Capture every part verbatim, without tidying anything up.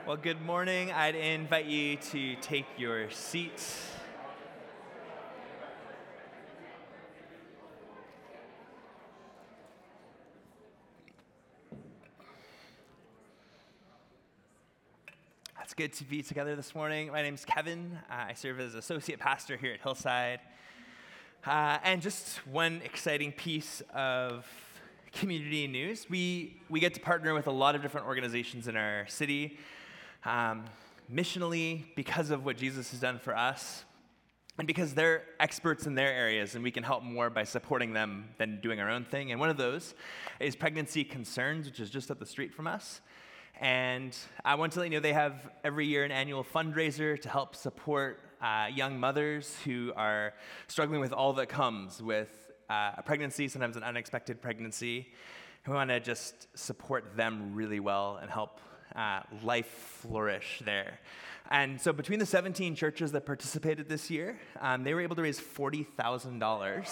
Well, good morning. I'd invite you to take your seats. It's good to be together this morning. My name's Kevin. Uh, I serve as associate pastor here at Hillside. Uh, and just one exciting piece of community news. We, we get to partner with a lot of different organizations in our city. Um, missionally, because of what Jesus has done for us, and because they're experts in their areas, and we can help more by supporting them than doing our own thing. And one of those is Pregnancy Concerns, which is just up the street from us. And I want to let you know they have every year an annual fundraiser to help support uh, young mothers who are struggling with all that comes with uh, a pregnancy, sometimes an unexpected pregnancy. We want to just support them really well and help Uh, life flourish there. And so between the seventeen churches that participated this year, um, they were able to raise forty thousand dollars.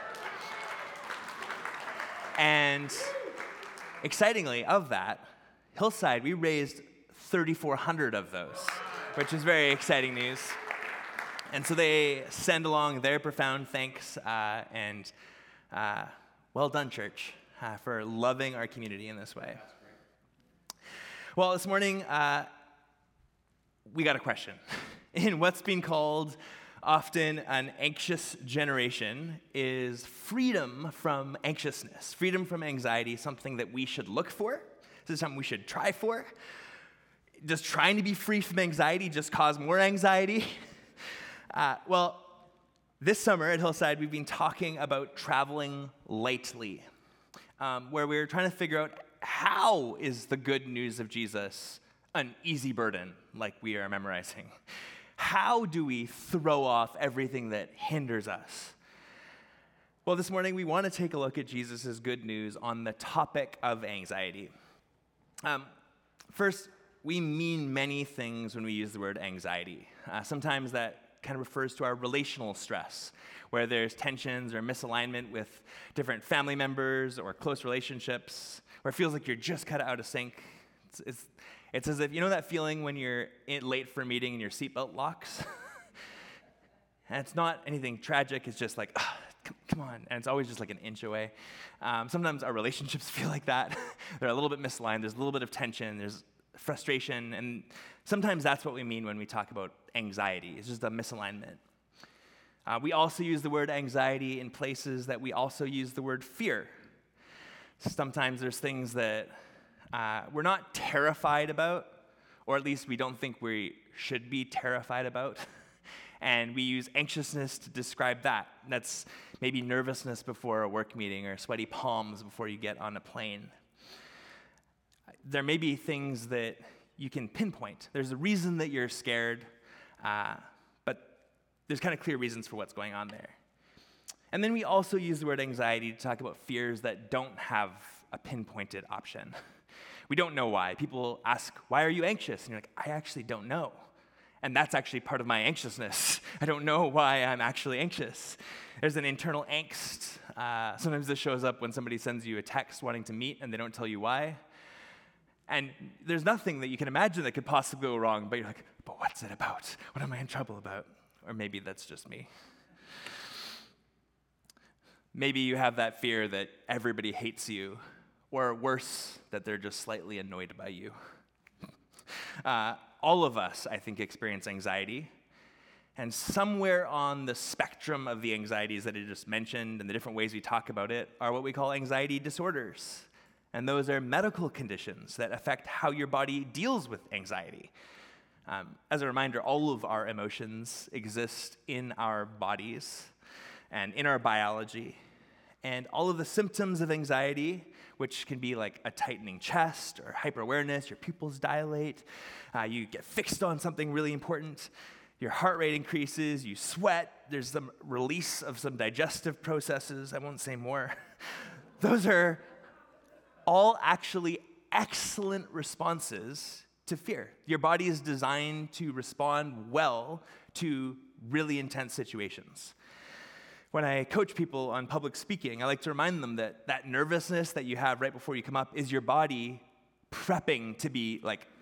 And excitingly, of that, Hillside, we raised three thousand four hundred of those, which is very exciting news. And so they send along their profound thanks uh, and uh, well done, church, uh, for loving our community in this way. Well, this morning, uh, we got a question. In what's been called often an anxious generation, is freedom from anxiousness, freedom from anxiety, something that we should look for? Is this something we should try for? Does trying to be free from anxiety just cause more anxiety? Uh, well, this summer at Hillside, we've been talking about traveling lightly, um, where we're trying to figure out how is the good news of Jesus an easy burden like we are memorizing? How do we throw off everything that hinders us? Well, this morning we want to take a look at Jesus' good news on the topic of anxiety. Um, first, we mean many things when we use the word anxiety. Uh, sometimes that kind of refers to our relational stress, where there's tensions or misalignment with different family members or close relationships, where it feels like you're just kind of out of sync. It's, it's, it's as if, you know that feeling when you're in, late for a meeting and your seatbelt locks? And it's not anything tragic, it's just like, oh, come, come on, and it's always just like an inch away. Um, sometimes our relationships feel like that. They're a little bit misaligned, there's a little bit of tension, there's frustration, and sometimes that's what we mean when we talk about anxiety. It's just a misalignment. Uh, we also use the word anxiety in places that we also use the word fear. Sometimes there's things that uh, we're not terrified about, or at least we don't think we should be terrified about, and we use anxiousness to describe that. That's maybe nervousness before a work meeting or sweaty palms before you get on a plane. There may be things that you can pinpoint. There's a reason that you're scared, uh, but there's kind of clear reasons for what's going on there. And then we also use the word anxiety to talk about fears that don't have a pinpointed option. We don't know why. People ask, why are you anxious? And you're like, I actually don't know. And that's actually part of my anxiousness. I don't know why I'm actually anxious. There's an internal angst. Uh, sometimes this shows up when somebody sends you a text wanting to meet and they don't tell you why. And there's nothing that you can imagine that could possibly go wrong, but you're like, but what's it about? What am I in trouble about? Or maybe that's just me. Maybe you have that fear that everybody hates you, or worse, that they're just slightly annoyed by you. Uh, all of us, I think, experience anxiety. And somewhere on the spectrum of the anxieties that I just mentioned and the different ways we talk about it are what we call anxiety disorders. And those are medical conditions that affect how your body deals with anxiety. Um, as a reminder, all of our emotions exist in our bodies and in our biology. And all of the symptoms of anxiety, which can be like a tightening chest or hyper-awareness, your pupils dilate, uh, you get fixed on something really important, your heart rate increases, you sweat, there's some release of some digestive processes, I won't say more. Those are all actually excellent responses to fear. Your body is designed to respond well to really intense situations. When I coach people on public speaking, I like to remind them that that nervousness that you have right before you come up is your body prepping to be like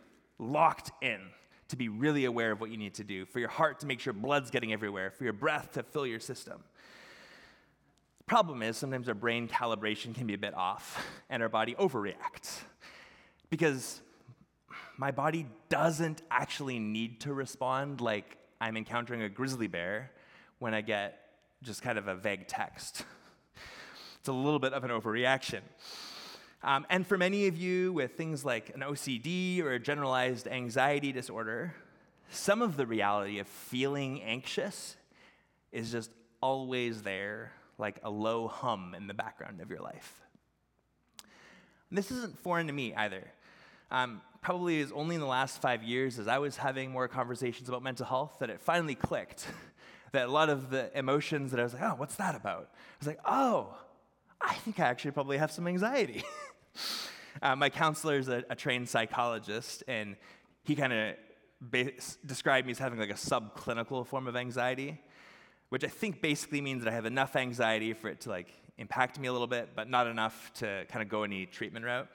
locked in to be really aware of what you need to do, for your heart to make sure blood's getting everywhere, for your breath to fill your system. The problem is sometimes our brain calibration can be a bit off and our body overreacts because my body doesn't actually need to respond like I'm encountering a grizzly bear when I get just kind of a vague text. It's a little bit of an overreaction. Um, and for many of you with things like an O C D or a generalized anxiety disorder, some of the reality of feeling anxious is just always there, like a low hum in the background of your life. And this isn't foreign to me either. Um, probably is only in the last five years as I was having more conversations about mental health that it finally clicked that a lot of the emotions that I was like, oh, what's that about? I was like, oh, I think I actually probably have some anxiety. uh, my counselor is a, a trained psychologist, and he kind of ba- described me as having like a subclinical form of anxiety, which I think basically means that I have enough anxiety for it to like impact me a little bit, but not enough to kind of go any treatment route.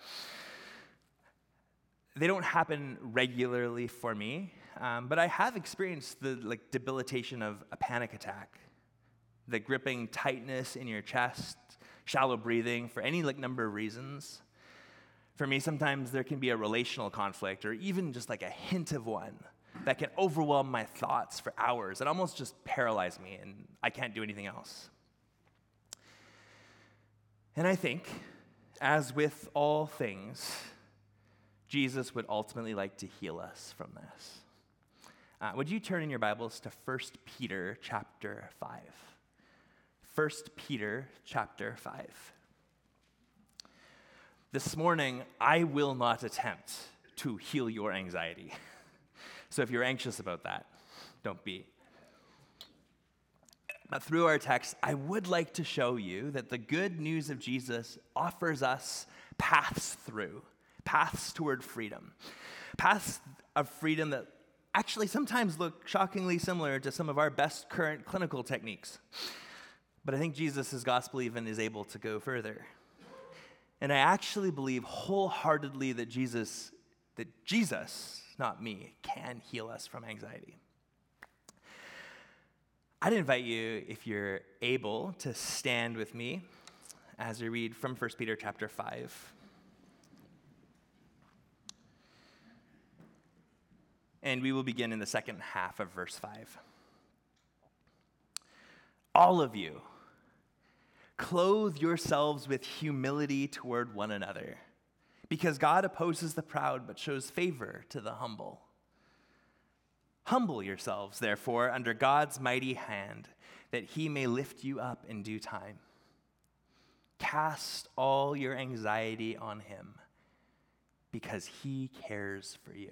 They don't happen regularly for me, um, but I have experienced the like debilitation of a panic attack, the gripping tightness in your chest, shallow breathing for any like number of reasons. For me, sometimes there can be a relational conflict or even just like a hint of one that can overwhelm my thoughts for hours and almost just paralyze me, and I can't do anything else. And I think, as with all things, Jesus would ultimately like to heal us from this. Uh, would you turn in your Bibles to First Peter chapter five? First Peter chapter five. This morning, I will not attempt to heal your anxiety. So if you're anxious about that, don't be. But through our text, I would like to show you that the good news of Jesus offers us paths through, paths toward freedom. Paths of freedom that actually sometimes look shockingly similar to some of our best current clinical techniques. But I think Jesus' gospel even is able to go further. And I actually believe wholeheartedly that Jesus, that Jesus, not me, can heal us from anxiety. I'd invite you, if you're able, to stand with me as we read from First Peter chapter five. And we will begin in the second half of verse five. All of you, clothe yourselves with humility toward one another, because God opposes the proud but shows favor to the humble. Humble yourselves, therefore, under God's mighty hand, that he may lift you up in due time. Cast all your anxiety on him, because he cares for you.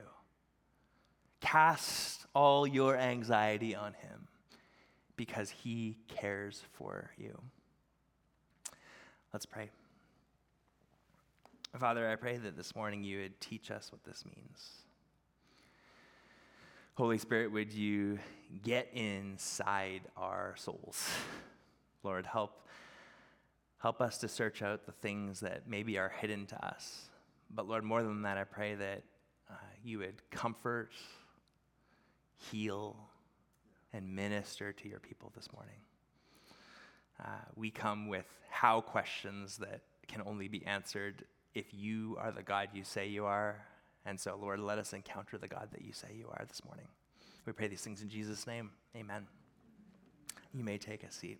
Cast all your anxiety on him, because he cares for you. Let's pray. Father, I pray that this morning you would teach us what this means. Holy Spirit, would you get inside our souls? Lord, help, help us to search out the things that maybe are hidden to us. But Lord, more than that, I pray that uh, you would comfort, heal, and minister to your people this morning. Uh, we come with how questions that can only be answered if you are the God you say you are. And so, Lord, let us encounter the God that you say you are this morning. We pray these things in Jesus' name. Amen. You may take a seat.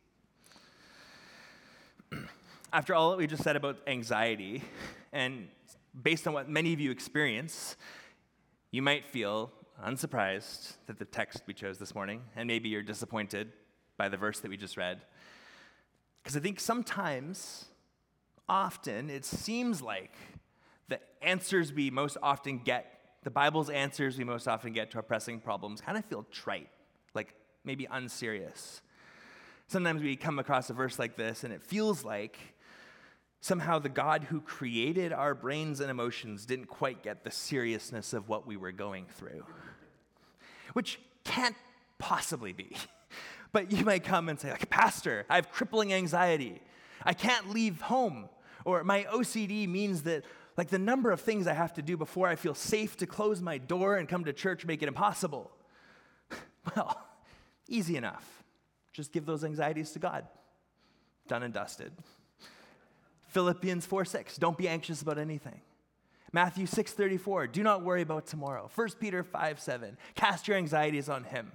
After all that we just said about anxiety, and based on what many of you experience, you might feel unsurprised that the text we chose this morning, and maybe you're disappointed by the verse that we just read. Because I think sometimes, often, it seems like the answers we most often get, the Bible's answers we most often get to our pressing problems kind of feel trite, like maybe unserious. Sometimes we come across a verse like this and it feels like somehow the God who created our brains and emotions didn't quite get the seriousness of what we were going through, which can't possibly be. But you might come and say, like, Pastor, I have crippling anxiety. I can't leave home. Or my O C D means that Like the number of things I have to do before I feel safe to close my door and come to church make it impossible. Well, easy enough. Just give those anxieties to God. Done and dusted. Philippians four six, don't be anxious about anything. Matthew six thirty-four, do not worry about tomorrow. First Peter five seven, cast your anxieties on him.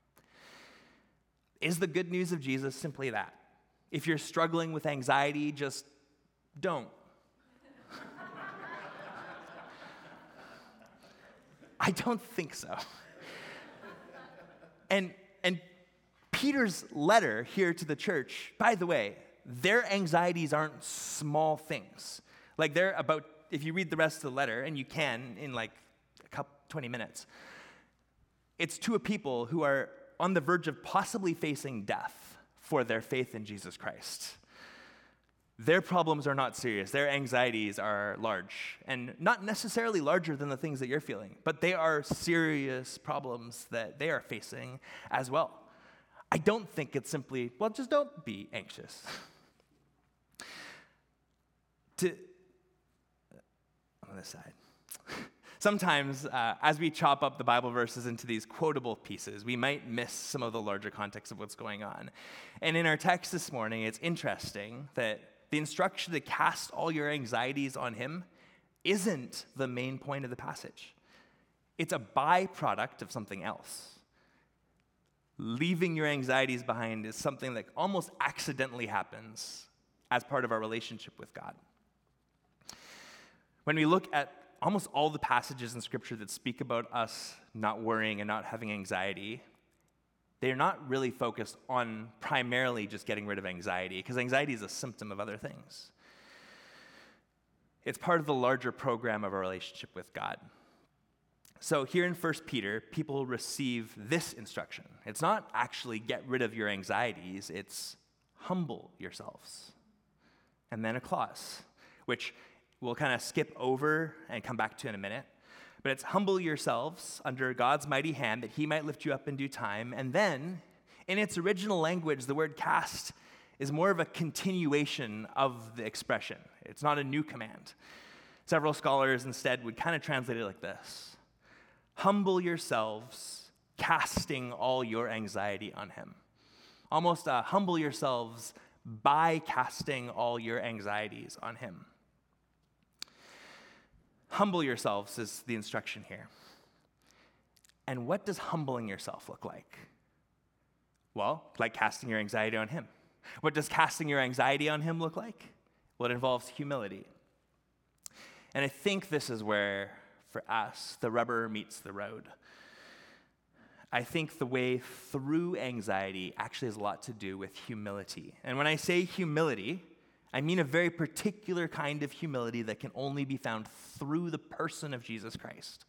Is the good news of Jesus simply that? If you're struggling with anxiety, just don't. I don't think so. And, and Peter's letter here to the church, by the way, their anxieties aren't small things. Like they're about, if you read the rest of the letter, and you can in like a couple, twenty minutes, it's to a people who are on the verge of possibly facing death for their faith in Jesus Christ. Their problems are not serious. Their anxieties are large, and not necessarily larger than the things that you're feeling, but they are serious problems that they are facing as well. I don't think it's simply, well, just don't be anxious. To, on this side. Sometimes, uh, as we chop up the Bible verses into these quotable pieces, we might miss some of the larger context of what's going on. And in our text this morning, it's interesting that the instruction to cast all your anxieties on him isn't the main point of the passage. It's a byproduct of something else. Leaving your anxieties behind is something that almost accidentally happens as part of our relationship with God. When we look at almost all the passages in Scripture that speak about us not worrying and not having anxiety, they're not really focused on primarily just getting rid of anxiety, because anxiety is a symptom of other things. It's part of the larger program of our relationship with God. So here in First Peter, people receive this instruction. It's not actually get rid of your anxieties, it's humble yourselves. And then a clause, which we'll kind of skip over and come back to in a minute. But it's humble yourselves under God's mighty hand that he might lift you up in due time. And then, in its original language, the word cast is more of a continuation of the expression. It's not a new command. Several scholars instead would kind of translate it like this. Humble yourselves, casting all your anxiety on him. Almost uh, humble yourselves by casting all your anxieties on him. Humble yourselves is the instruction here. And what does humbling yourself look like? Well, like casting your anxiety on him. What does casting your anxiety on him look like? Well, it involves humility. And I think this is where, for us, the rubber meets the road. I think the way through anxiety actually has a lot to do with humility. And when I say humility, I mean a very particular kind of humility that can only be found through the person of Jesus Christ.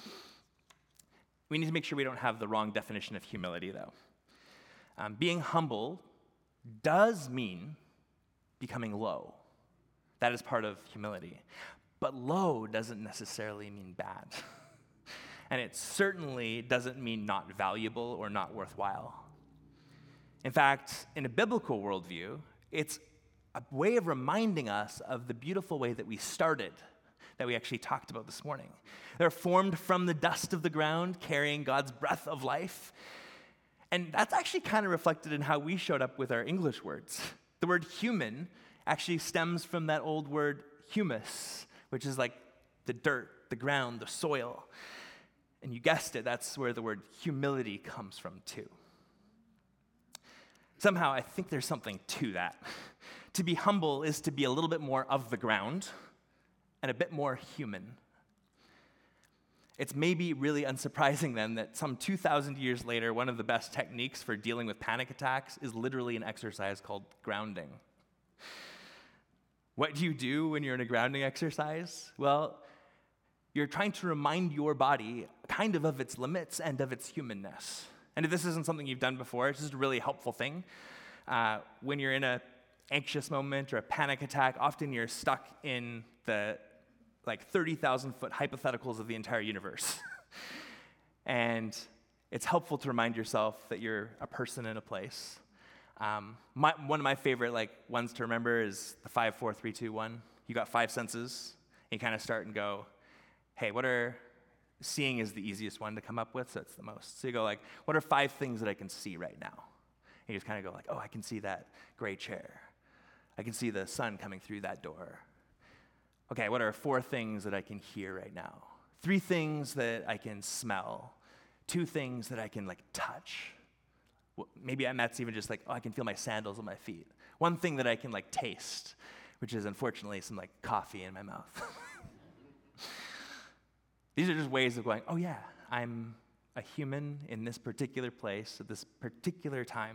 We need to make sure we don't have the wrong definition of humility, though. Um, being humble does mean becoming low. That is part of humility. But low doesn't necessarily mean bad. And it certainly doesn't mean not valuable or not worthwhile. In fact, in a biblical worldview, it's a way of reminding us of the beautiful way that we started, that we actually talked about this morning. They're formed from the dust of the ground, carrying God's breath of life. And that's actually kind of reflected in how we showed up with our English words. The word human actually stems from that old word humus, which is like the dirt, the ground, the soil. And you guessed it, that's where the word humility comes from too. Somehow, I think there's something to that. To be humble is to be a little bit more of the ground and a bit more human. It's maybe really unsurprising then that some two thousand years later, one of the best techniques for dealing with panic attacks is literally an exercise called grounding. What do you do when you're in a grounding exercise? Well, you're trying to remind your body kind of of its limits and of its humanness. And if this isn't something you've done before, it's just a really helpful thing. Uh, when you're in a anxious moment or a panic attack, often you're stuck in the like thirty thousand foot hypotheticals of the entire universe. And it's helpful to remind yourself that you're a person in a place. Um, my, one of my favorite like ones to remember is the five, four, three, two, one. You got five senses. you kind of start and go, hey, what are, seeing is the easiest one to come up with, so it's the most. So you go like, what are five things that I can see right now? And you just kind of go like, oh, I can see that gray chair. I can see the sun coming through that door. Okay, what are four things that I can hear right now? Three things that I can smell. Two things that I can like touch. Well, maybe and that's even just like, oh, I can feel my sandals on my feet. One thing that I can like taste, which is unfortunately some like coffee in my mouth. These are just ways of going, oh yeah, I'm a human in this particular place at this particular time.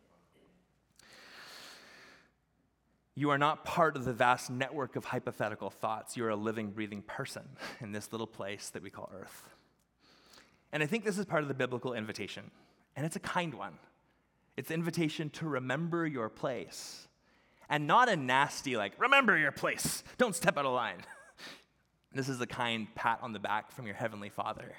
You are not part of the vast network of hypothetical thoughts. You are a living, breathing person in this little place that we call Earth. And I think this is part of the biblical invitation, and it's a kind one. It's the invitation to remember your place, and not a nasty, like, remember your place, don't step out of line. This is a kind pat on the back from your Heavenly Father.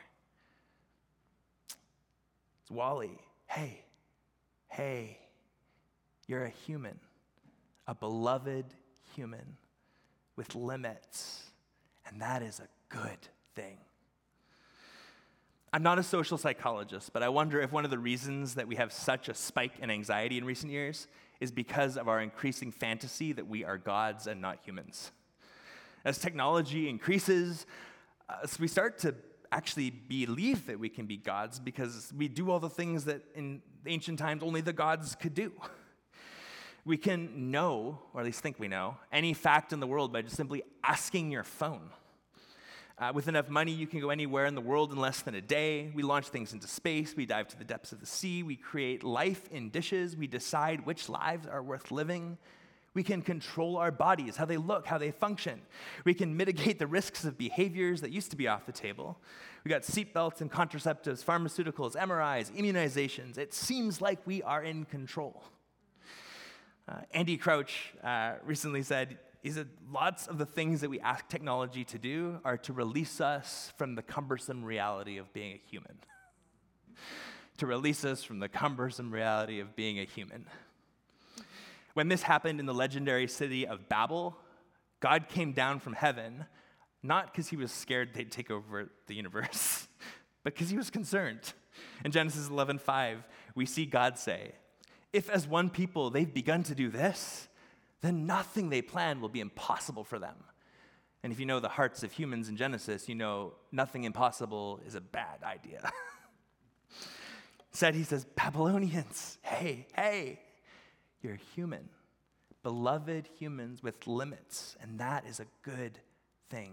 It's Wally. Hey, hey, you're a human. A beloved human with limits, and that is a good thing. I'm not a social psychologist, but I wonder if one of the reasons that we have such a spike in anxiety in recent years is because of our increasing fantasy that we are gods and not humans. As technology increases, uh, so we start to actually believe that we can be gods because we do all the things that in ancient times only the gods could do. We can know, or at least think we know, any fact in the world by just simply asking your phone. Uh, with enough money, you can go anywhere in the world in less than a day. We launch things into space. We dive to the depths of the sea. We create life in dishes. We decide which lives are worth living. We can control our bodies, how they look, how they function. We can mitigate the risks of behaviors that used to be off the table. We got seatbelts and contraceptives, pharmaceuticals, M R Is, immunizations. It seems like we are in control. Uh, Andy Crouch uh, recently said, he said, lots of the things that we ask technology to do are to release us from the cumbersome reality of being a human. To release us from the cumbersome reality of being a human. When this happened in the legendary city of Babel, God came down from heaven, not because he was scared they'd take over the universe, but because he was concerned. In Genesis eleven five, we see God say, if as one people they've begun to do this, then nothing they plan will be impossible for them. And if you know the hearts of humans in Genesis, you know nothing impossible is a bad idea. Instead, he says, Babylonians, hey, hey, you're human, beloved humans with limits, and that is a good thing.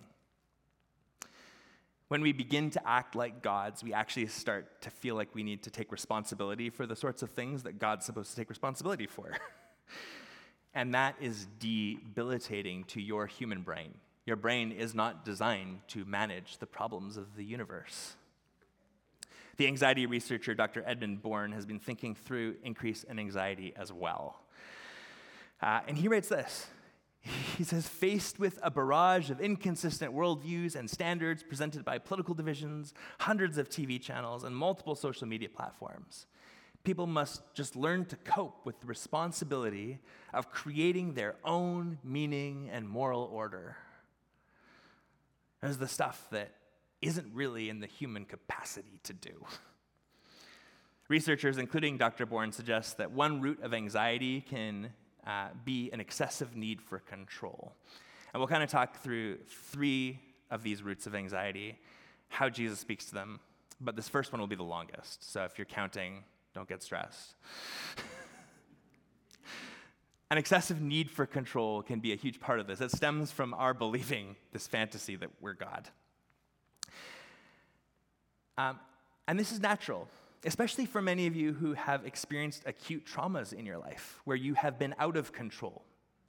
When we begin to act like gods, we actually start to feel like we need to take responsibility for the sorts of things that God's supposed to take responsibility for. And that is debilitating to your human brain. Your brain is not designed to manage the problems of the universe. The anxiety researcher, Doctor Edmund Bourne, has been thinking through increase in anxiety as well. Uh, and he writes this. He says, faced with a barrage of inconsistent worldviews and standards presented by political divisions, hundreds of T V channels, and multiple social media platforms, people must just learn to cope with the responsibility of creating their own meaning and moral order. There's the stuff that isn't really in the human capacity to do. Researchers, including Doctor Bourne, suggest that one root of anxiety can uh, be an excessive need for control. And we'll kind of talk through three of these roots of anxiety, how Jesus speaks to them, but this first one will be the longest. So if you're counting, don't get stressed. An excessive need for control can be a huge part of this. It stems from our believing this fantasy that we're God. Um, and this is natural, especially for many of you who have experienced acute traumas in your life, where you have been out of control.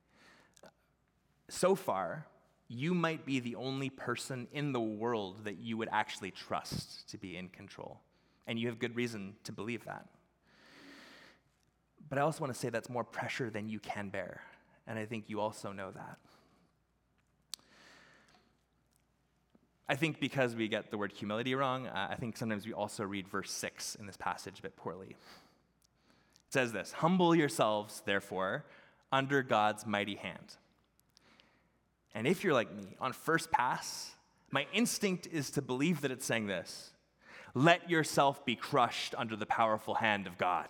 So far, you might be the only person in the world that you would actually trust to be in control. And you have good reason to believe that. But I also want to say that's more pressure than you can bear. And I think you also know that. I think because we get the word humility wrong, uh, I think sometimes we also read verse six in this passage a bit poorly. It says this, humble yourselves, therefore, under God's mighty hand. And if you're like me, on first pass, my instinct is to believe that it's saying this: let yourself be crushed under the powerful hand of God.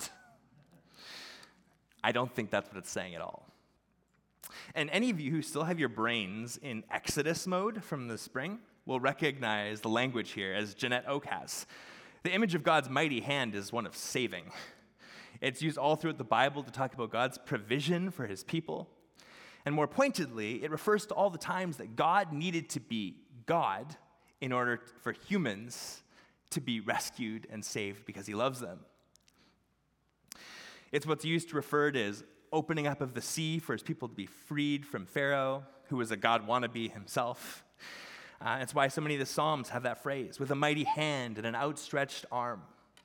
I don't think that's what it's saying at all. And any of you who still have your brains in Exodus mode from the spring will recognize the language here as Jeanette Oak has. The image of God's mighty hand is one of saving. It's used all throughout the Bible to talk about God's provision for his people. And more pointedly, it refers to all the times that God needed to be God in order for humans to be rescued and saved because he loves them. It's what's used to refer to as opening up of the sea for his people to be freed from Pharaoh, who was a God wannabe himself. Uh, it's why so many of the Psalms have that phrase, with a mighty hand and an outstretched arm.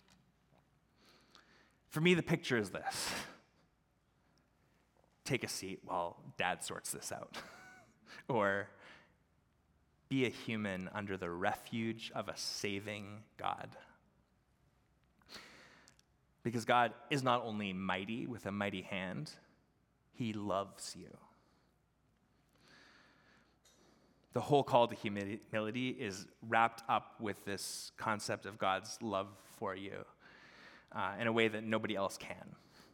For me, the picture is this. Take a seat while Dad sorts this out. Or be a human under the refuge of a saving God. Because God is not only mighty with a mighty hand, he loves you. The whole call to humility is wrapped up with this concept of God's love for you uh, in a way that nobody else can.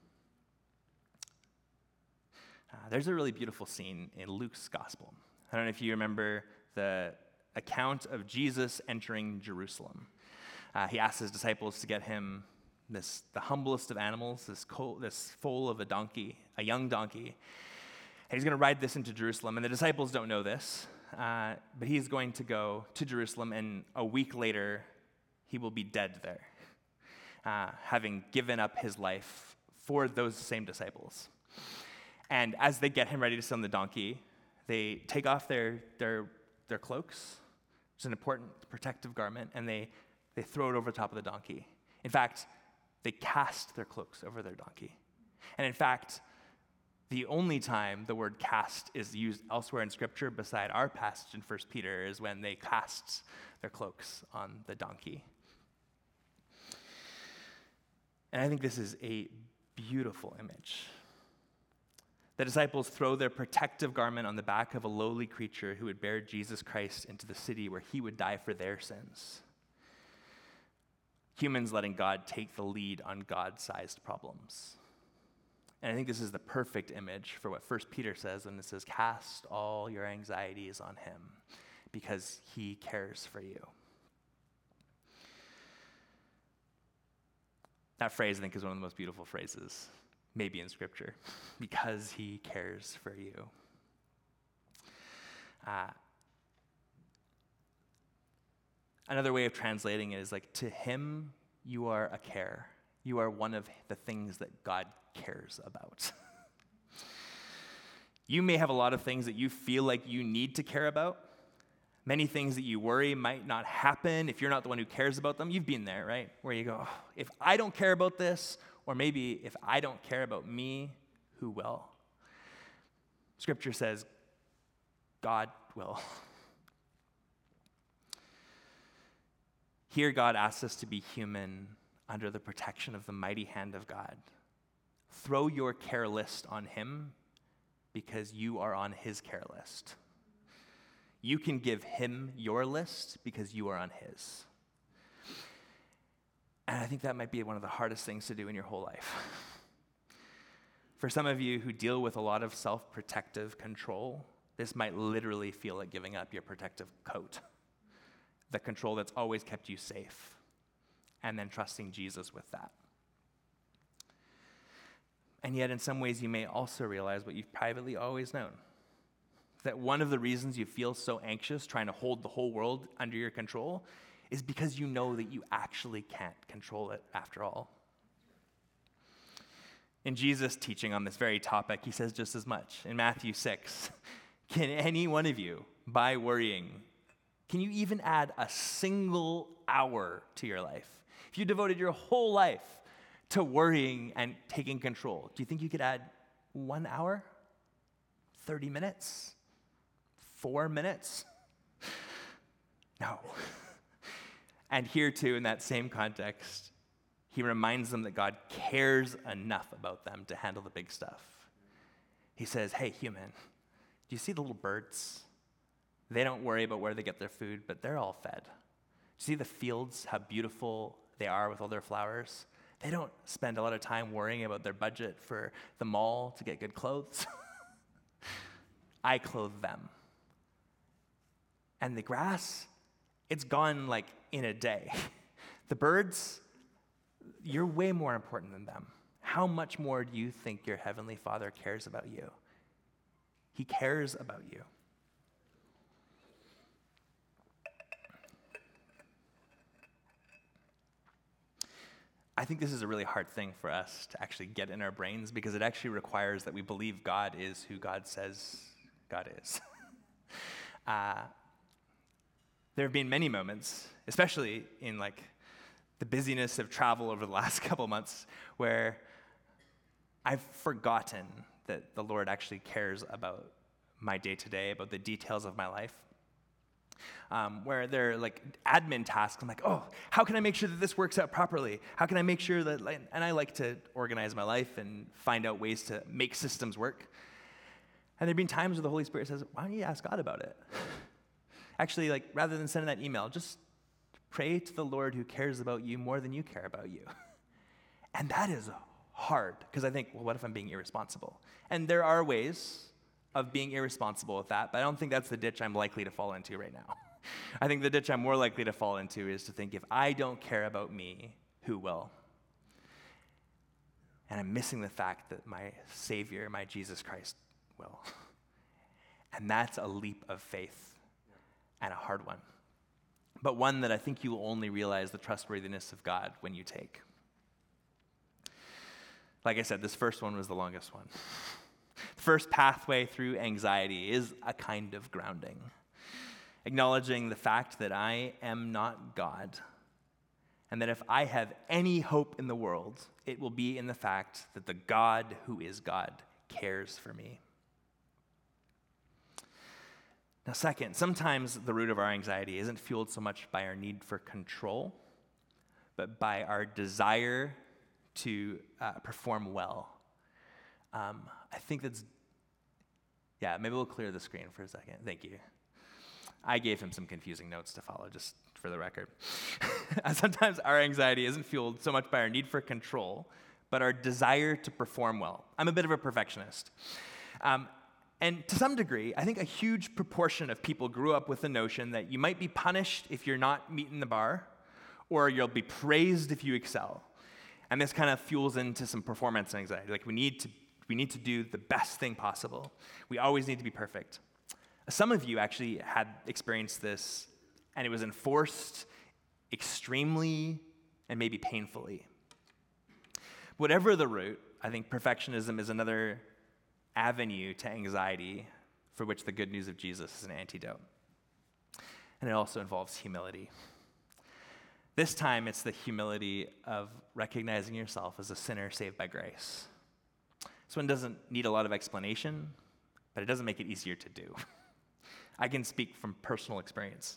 Uh, there's a really beautiful scene in Luke's gospel. I don't know if you remember the account of Jesus entering Jerusalem. Uh, he asked his disciples to get him this the humblest of animals, this colt, this foal of a donkey, a young donkey. And he's going to ride this into Jerusalem. And the disciples don't know this, uh, but he's going to go to Jerusalem, and a week later, he will be dead there, uh, having given up his life for those same disciples. And as they get him ready to sit on the donkey, they take off their their their cloaks, which is an important protective garment, and they, they throw it over the top of the donkey. In fact, they cast their cloaks over their donkey. And in fact, the only time the word cast is used elsewhere in Scripture beside our passage in First Peter is when they cast their cloaks on the donkey. And I think this is a beautiful image. The disciples throw their protective garment on the back of a lowly creature who would bear Jesus Christ into the city where he would die for their sins. Humans letting God take the lead on God-sized problems. And I think this is the perfect image for what First Peter says when it says, cast all your anxieties on him because he cares for you. That phrase, I think, is one of the most beautiful phrases, maybe in Scripture, because he cares for you. Uh, Another way of translating it is like, to him, you are a care. You are one of the things that God cares about. You may have a lot of things that you feel like you need to care about. Many things that you worry might not happen if you're not the one who cares about them. You've been there, right? Where you go, oh, if I don't care about this, or maybe if I don't care about me, who will? Scripture says, God will. Here, God asks us to be human under the protection of the mighty hand of God. Throw your care list on him because you are on his care list. You can give him your list because you are on his. And I think that might be one of the hardest things to do in your whole life. For some of you who deal with a lot of self-protective control, this might literally feel like giving up your protective coat. The control that's always kept you safe, and then trusting Jesus with that. And yet, in some ways, you may also realize what you've privately always known, that one of the reasons you feel so anxious trying to hold the whole world under your control is because you know that you actually can't control it after all. In Jesus' teaching on this very topic, he says just as much. In Matthew six, can any one of you, by worrying, can you even add a single hour to your life? If you devoted your whole life to worrying and taking control, do you think you could add one hour? thirty minutes? Four minutes? No. And here too, in that same context, he reminds them that God cares enough about them to handle the big stuff. He says, hey, human, do you see the little birds? They don't worry about where they get their food, but they're all fed. See the fields, how beautiful they are with all their flowers? They don't spend a lot of time worrying about their budget for the mall to get good clothes. I clothe them. And the grass, it's gone like in a day. The birds, you're way more important than them. How much more do you think your Heavenly Father cares about you? He cares about you. I think this is a really hard thing for us to actually get in our brains because it actually requires that we believe God is who God says God is. uh, there have been many moments, especially in like the busyness of travel over the last couple months, where I've forgotten that the Lord actually cares about my day-to-day, about the details of my life. Um, where they're like admin tasks. I'm like, oh, how can I make sure that this works out properly? How can I make sure that, like, and I like to organize my life and find out ways to make systems work. And there've been times where the Holy Spirit says, why don't you ask God about it? Actually, like, rather than sending that email, just pray to the Lord who cares about you more than you care about you. And that is hard, because I think, well, what if I'm being irresponsible? And there are ways of being irresponsible with that, but I don't think that's the ditch I'm likely to fall into right now. I think the ditch I'm more likely to fall into is to think, if I don't care about me, who will? And I'm missing the fact that my Savior, my Jesus Christ, will. And that's a leap of faith and a hard one, but one that I think you will only realize the trustworthiness of God when you take. Like I said, this first one was the longest one. The first pathway through anxiety is a kind of grounding, acknowledging the fact that I am not God, and that if I have any hope in the world, it will be in the fact that the God who is God cares for me. Now, second, sometimes the root of our anxiety isn't fueled so much by our need for control, but by our desire to uh, perform well. Um, I think that's, yeah, maybe we'll clear the screen for a second. Thank you. I gave him some confusing notes to follow, just for the record. Sometimes our anxiety isn't fueled so much by our need for control, but our desire to perform well. I'm a bit of a perfectionist. Um, and to some degree, I think a huge proportion of people grew up with the notion that you might be punished if you're not meeting the bar, or you'll be praised if you excel. And this kind of fuels into some performance anxiety. Like, we need to we need to do the best thing possible. We always need to be perfect. Some of you actually had experienced this, and it was enforced extremely and maybe painfully. Whatever the root, I think perfectionism is another avenue to anxiety for which the good news of Jesus is an antidote. And it also involves humility. This time, it's the humility of recognizing yourself as a sinner saved by grace. This one doesn't need a lot of explanation, but it doesn't make it easier to do. I can speak from personal experience.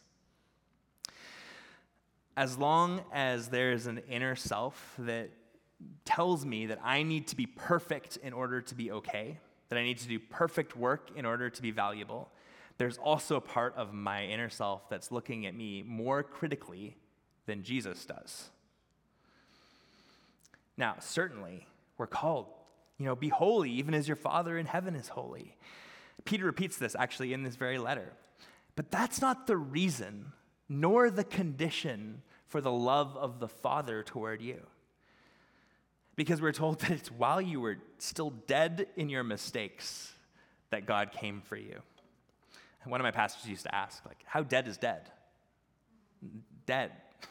As long as there's an inner self that tells me that I need to be perfect in order to be okay, that I need to do perfect work in order to be valuable, there's also a part of my inner self that's looking at me more critically than Jesus does. Now, certainly, we're called, you know, be holy, even as your Father in heaven is holy. Peter repeats this actually in this very letter. But that's not the reason, nor the condition for the love of the Father toward you. Because we're told that it's while you were still dead in your mistakes that God came for you. And one of my pastors used to ask, like, how dead is dead? Dead.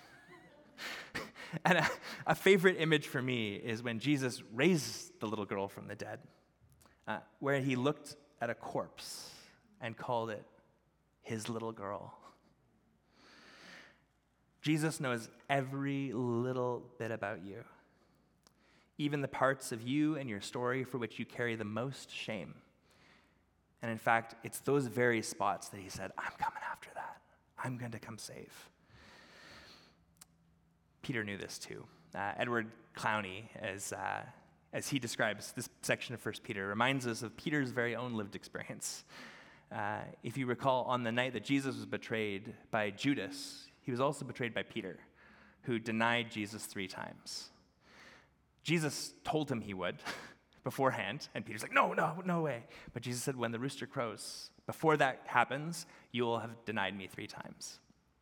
And a, a favorite image for me is when Jesus raised the little girl from the dead, uh, where he looked at a corpse and called it his little girl. Jesus knows every little bit about you, even the parts of you and your story for which you carry the most shame. And in fact, it's those very spots that he said, I'm coming after that. I'm going to come save. Peter knew this too. Uh, Edward Clowney, as, uh, as he describes this section of First Peter, reminds us of Peter's very own lived experience. Uh, if you recall, on the night that Jesus was betrayed by Judas, he was also betrayed by Peter, who denied Jesus three times. Jesus told him he would beforehand, and Peter's like, no, no, no way. But Jesus said, when the rooster crows, before that happens, you will have denied me three times.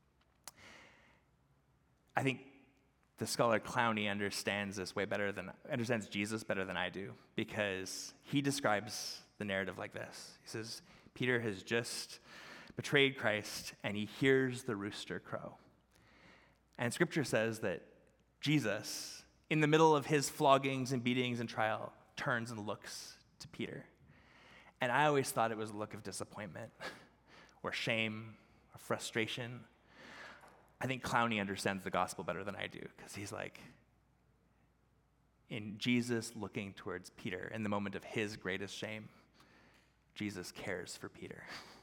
I think the scholar Clowney understands this way better than, understands Jesus better than I do, because he describes the narrative like this. He says, Peter has just betrayed Christ, and he hears the rooster crow. And Scripture says that Jesus, in the middle of his floggings and beatings and trial, turns and looks to Peter. And I always thought it was a look of disappointment or shame or frustration. I think Clowney understands the gospel better than I do, because he's like, in Jesus looking towards Peter in the moment of his greatest shame, Jesus cares for Peter.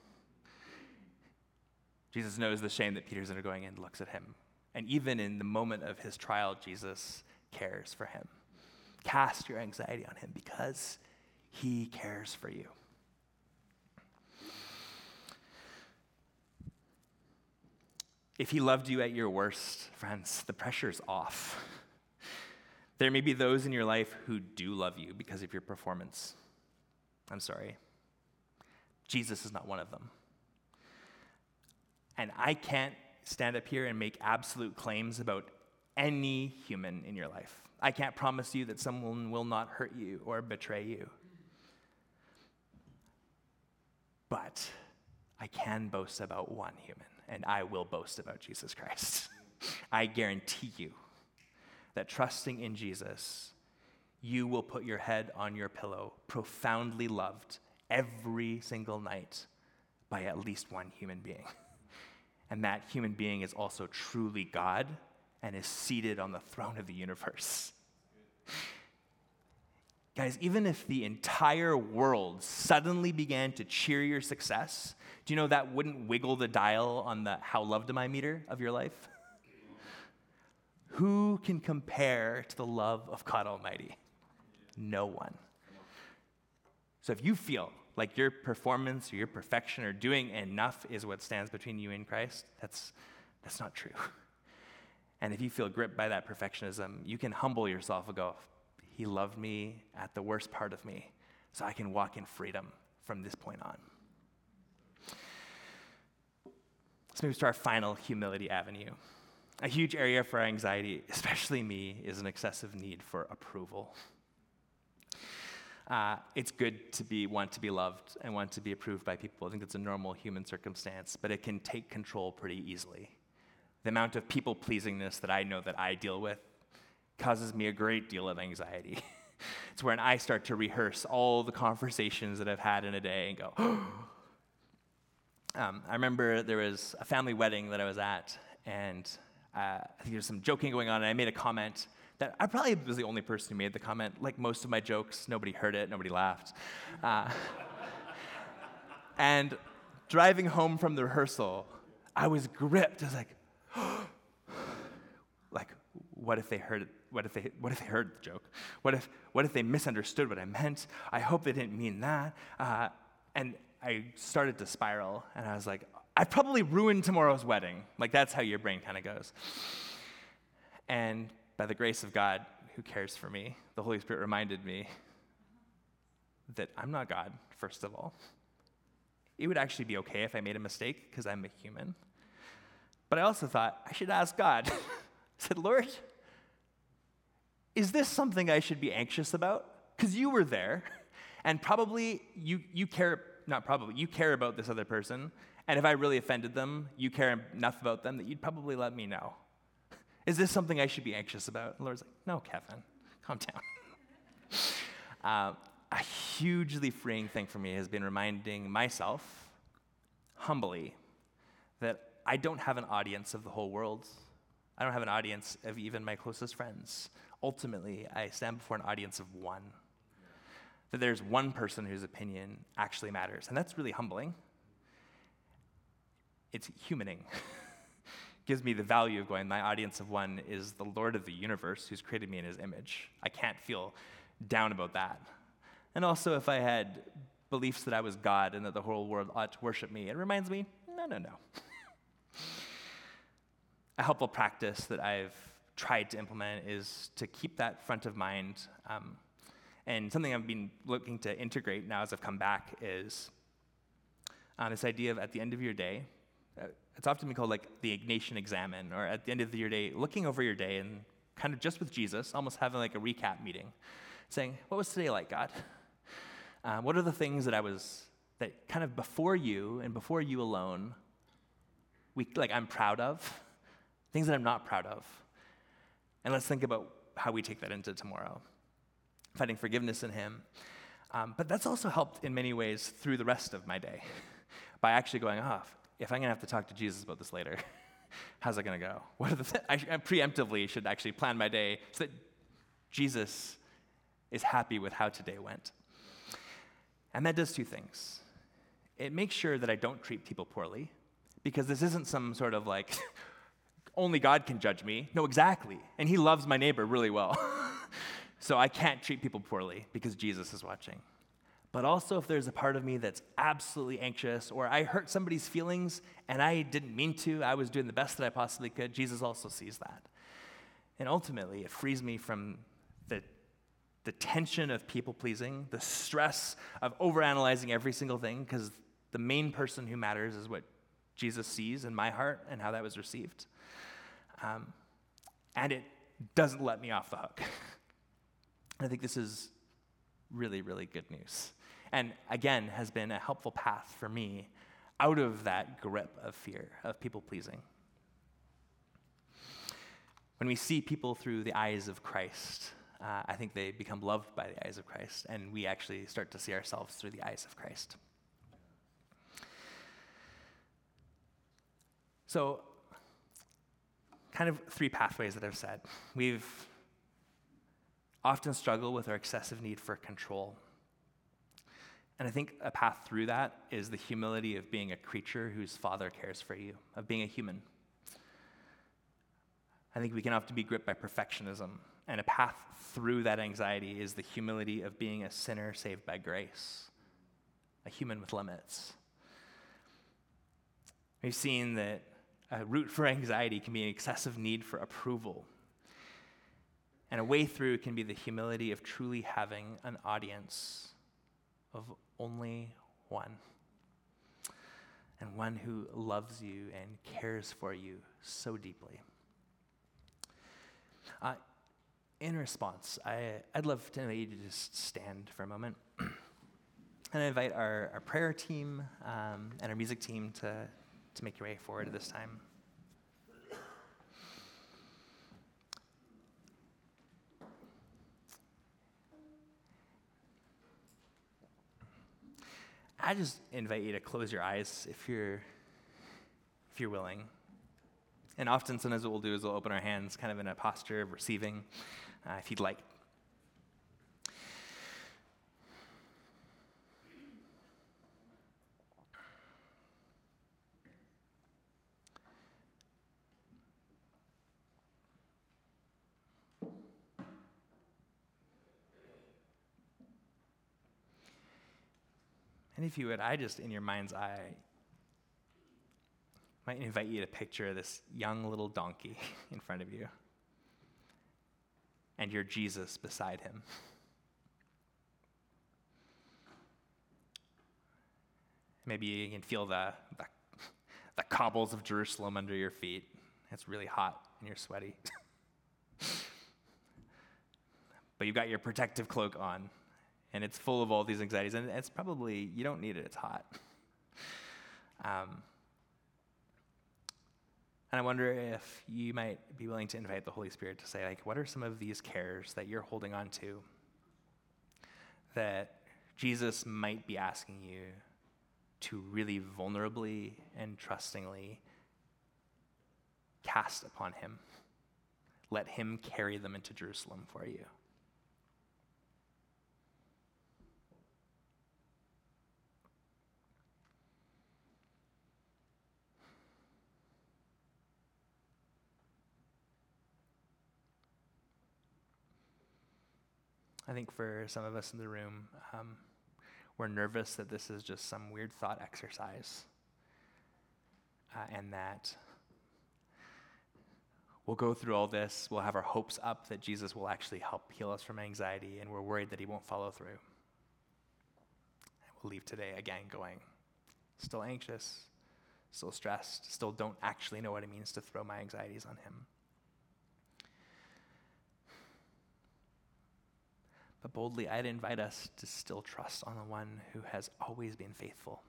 Jesus knows the shame that Peter's undergoing and looks at him. And even in the moment of his trial, Jesus cares for him. Cast your anxiety on him because he cares for you. If he loved you at your worst, friends, the pressure's off. There may be those in your life who do love you because of your performance. I'm sorry. Jesus is not one of them. And I can't stand up here and make absolute claims about any human in your life. I can't promise you that someone will not hurt you or betray you. But I can boast about one human, and I will boast about Jesus Christ. I guarantee you that trusting in Jesus, you will put your head on your pillow, profoundly loved every single night by at least one human being. And that human being is also truly God and is seated on the throne of the universe. Guys, even if the entire world suddenly began to cheer your success, do you know that wouldn't wiggle the dial on the how loved am I meter of your life? Who can compare to the love of God Almighty? No one. So if you feel like your performance or your perfection or doing enough is what stands between you and Christ, that's, that's not true. And if you feel gripped by that perfectionism, you can humble yourself and go, he loved me at the worst part of me, so I can walk in freedom from this point on. Let's move to our final humility avenue. A huge area for our anxiety, especially me, is an excessive need for approval. Uh, it's good to be want to be loved and want to be approved by people. I think that's a normal human circumstance, but it can take control pretty easily. The amount of people-pleasingness that I know that I deal with causes me a great deal of anxiety. It's when I start to rehearse all the conversations that I've had in a day and go, um, I remember there was a family wedding that I was at, and uh, I think there was some joking going on, and I made a comment that I probably was the only person who made the comment. Like most of my jokes, nobody heard it, nobody laughed. Uh, and driving home from the rehearsal, I was gripped. I was like, like, what if they heard it? What if they what if they heard the joke? What if what if they misunderstood what I meant? I hope they didn't mean that. Uh, and I started to spiral, and I was like, I probably ruined tomorrow's wedding. Like, that's how your brain kind of goes. And by the grace of God, who cares for me, the Holy Spirit reminded me that I'm not God, first of all. It would actually be okay if I made a mistake, because I'm a human. But I also thought, I should ask God. I said, Lord, is this something I should be anxious about? Because you were there, and probably you you care, not probably, you care about this other person, and if I really offended them, you care enough about them that you'd probably let me know. Is this something I should be anxious about? And the Lord's like, no, Kevin, calm down. uh, a hugely freeing thing for me has been reminding myself, humbly, that I don't have an audience of the whole world. I don't have an audience of even my closest friends. Ultimately, I stand before an audience of one. That there's one person whose opinion actually matters. And that's really humbling. It's humaning. Gives me the value of going, my audience of one is the Lord of the universe who's created me in his image. I can't feel down about that. And also, if I had beliefs that I was God and that the whole world ought to worship me. It reminds me, no, no, no. A helpful practice that I've tried to implement is to keep that front of mind. Um, and something I've been looking to integrate now as I've come back is uh, this idea of at the end of your day, uh, it's often been called like the Ignatian Examen, or at the end of your day, looking over your day and kind of just with Jesus, almost having like a recap meeting, saying, what was today like, God? Uh, what are the things that I was, that kind of before you and before you alone, we like I'm proud of, things that I'm not proud of. And let's think about how we take that into tomorrow, finding forgiveness in him. Um, but that's also helped in many ways through the rest of my day by actually going, oh, if I'm going to have to talk to Jesus about this later, how's it going to go? What are the th- I, I preemptively should actually plan my day so that Jesus is happy with how today went. And that does two things. It makes sure that I don't treat people poorly, because this isn't some sort of like, only God can judge me. No, exactly. And he loves my neighbor really well. So I can't treat people poorly because Jesus is watching. But also if there's a part of me that's absolutely anxious, or I hurt somebody's feelings and I didn't mean to, I was doing the best that I possibly could, Jesus also sees that. And ultimately, it frees me from the, the tension of people-pleasing, the stress of overanalyzing every single thing, because the main person who matters is what Jesus sees in my heart and how that was received. Um, and it doesn't let me off the hook. I think this is really, really good news. And again, has been a helpful path for me out of that grip of fear, of people-pleasing. When we see people through the eyes of Christ, uh, I think they become loved by the eyes of Christ, and we actually start to see ourselves through the eyes of Christ. So, kind of three pathways that I've said. We've often struggled with our excessive need for control. And I think a path through that is the humility of being a creature whose Father cares for you, of being a human. I think we can often be gripped by perfectionism, and a path through that anxiety is the humility of being a sinner saved by grace, a human with limits. We've seen that a root for anxiety can be an excessive need for approval. And a way through can be the humility of truly having an audience of only one. And one who loves you and cares for you so deeply. Uh, in response, I, I'd love to invite you to just stand for a moment. And I invite our, our prayer team um, and our music team to, to make your way forward at this time. I just invite you to close your eyes if you're if you're willing. And often, sometimes what we'll do is we'll open our hands kind of in a posture of receiving, uh, if you'd like. And if you would, I just, in your mind's eye, might invite you to picture this young little donkey in front of you and your Jesus beside him. Maybe you can feel the, the, the cobbles of Jerusalem under your feet. It's really hot and you're sweaty. But you've got your protective cloak on, and it's full of all these anxieties, and it's probably, you don't need it, it's hot. Um, and I wonder if you might be willing to invite the Holy Spirit to say, like, what are some of these cares that you're holding on to that Jesus might be asking you to really vulnerably and trustingly cast upon him? Let him carry them into Jerusalem for you. I think for some of us in the room, um, we're nervous that this is just some weird thought exercise, uh, and that we'll go through all this, we'll have our hopes up that Jesus will actually help heal us from anxiety, and we're worried that he won't follow through. And we'll leave today again going, still anxious, still stressed, still don't actually know what it means to throw my anxieties on him. But boldly, I'd invite us to still trust on the one who has always been faithful.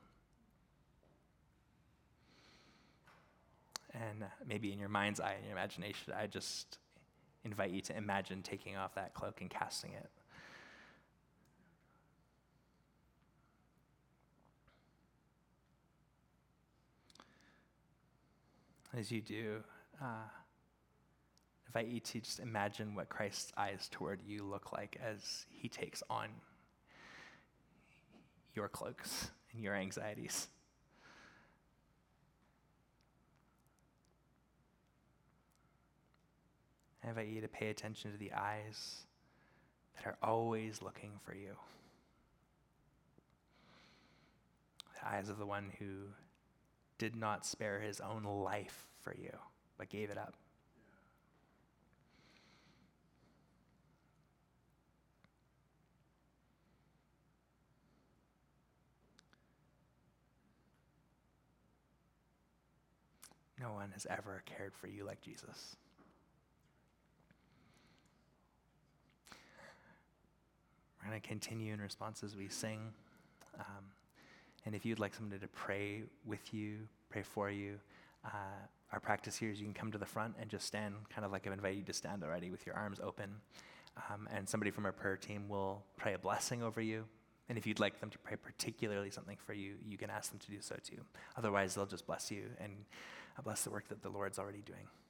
And maybe in your mind's eye, in your imagination, I just invite you to imagine taking off that cloak and casting it. As you do, uh, invite you to just imagine what Christ's eyes toward you look like as he takes on your cloaks and your anxieties. I invite you to pay attention to the eyes that are always looking for you. The eyes of the one who did not spare his own life for you, but gave it up. No one has ever cared for you like Jesus. We're going to continue in response as we sing. Um, and if you'd like somebody to pray with you, pray for you, uh, our practice here is you can come to the front and just stand, kind of like I've invited you to stand already with your arms open. Um, and somebody from our prayer team will pray a blessing over you. And if you'd like them to pray particularly something for you, you can ask them to do so too. Otherwise, they'll just bless you and bless the work that the Lord's already doing.